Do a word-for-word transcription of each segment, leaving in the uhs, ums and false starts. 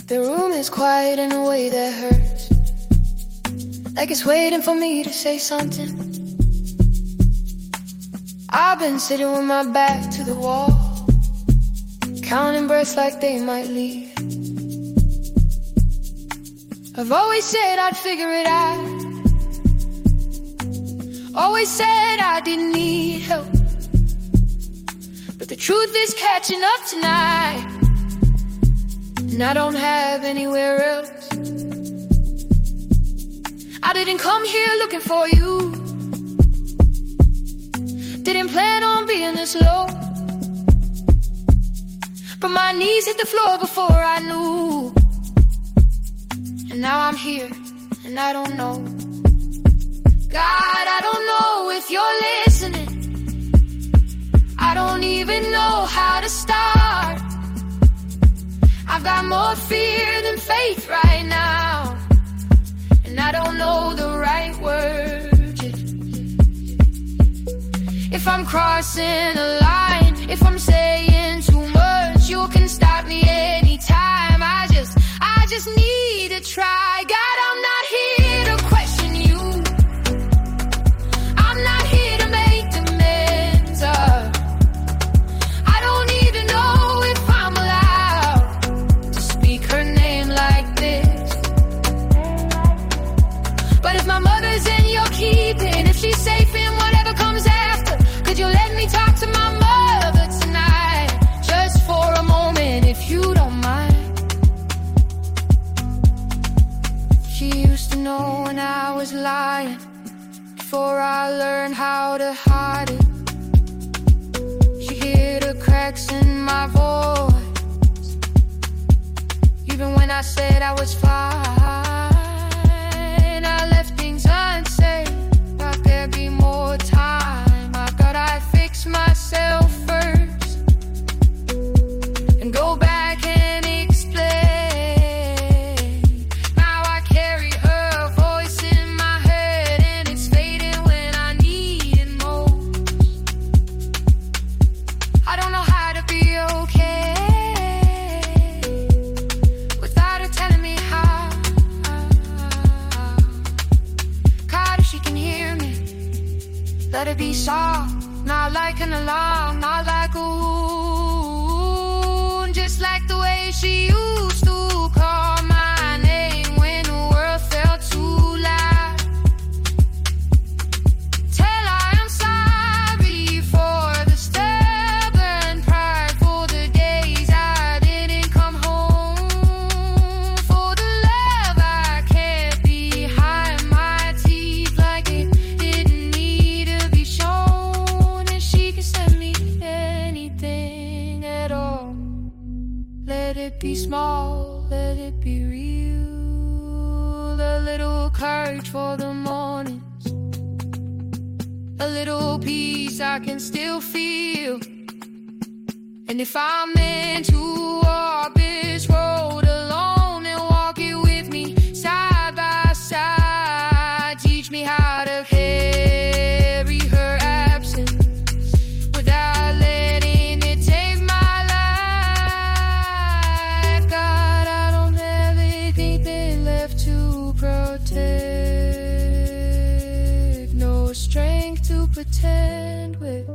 The room is quiet in a way that hurts, like it's waiting for me to say something. I've been sitting with my back to the wall, counting breaths like they might leave. I've always said I'd figure it out, always said I didn't need help, but the truth is catching up tonight, and I don't have anywhere else. I didn't come here looking for you, didn't plan on being this low, but my knees hit the floor before I knew. And now I'm here, and I don't know. God, I don't know if you're listening. I don't even know how to start. I've got more fear than faith right now, and I don't know the right words yet. If I'm crossing a line, if I'm saying too much, you can stop me anytime. I just, I just need to try. God, I'm not here to question you, I'm not here to make demands. uh, I don't even know if I'm allowed to speak her name like this, but if my mother's in your keeping, if she's safe in whatever comes after, could you let me talk to my mother tonight, just for a moment, if you don't mind? She used to know when I was lying, before I learned how to hide it. She hear the cracks in my voice, even when I said I was fine. I left things unsaid, thought there'd be more time. I thought I'd fix myself first and go back and explain. Now I carry her voice in my head, and it's fading when I need it most. I don't know how to be okay without her telling me how. God, if she can hear me, let it be soft, not like an alarm, not like a wound, just like the way she used to call my name when the world felt too loud. Tell her I'm sorry for the stubborn pride, for the days I didn't come home, for the love I kept behind my teeth like it didn't need to be shown. And she can send me anything at all. Let it be small, let it be real. A little courage for the mornings, a little peace I can still feel. And if I'm meant to walk this road alone, then walk it with me side by side. Teach me how to carry her absence without letting it take my life. God, I don't have anything left to protect, no strength to pretend with.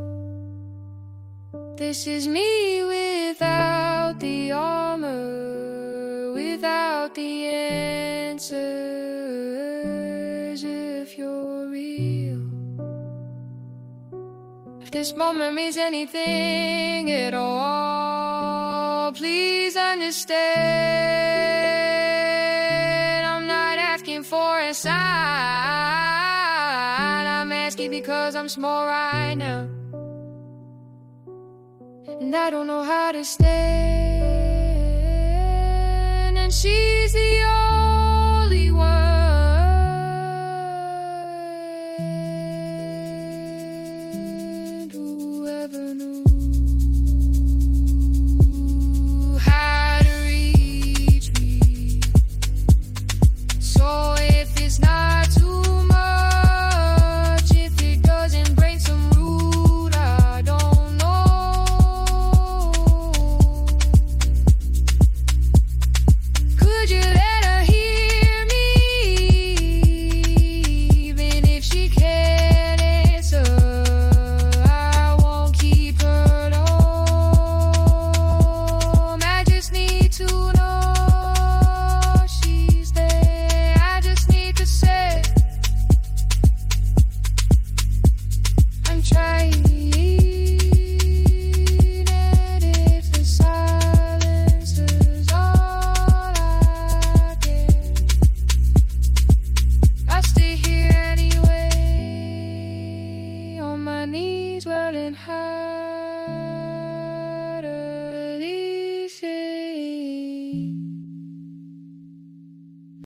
This is me without the armor, without the answers. If you're real, if this moment means anything at all, please understand. I'm not asking for a sign, I'm asking because I'm small right now, and I don't know how to stand. And she's the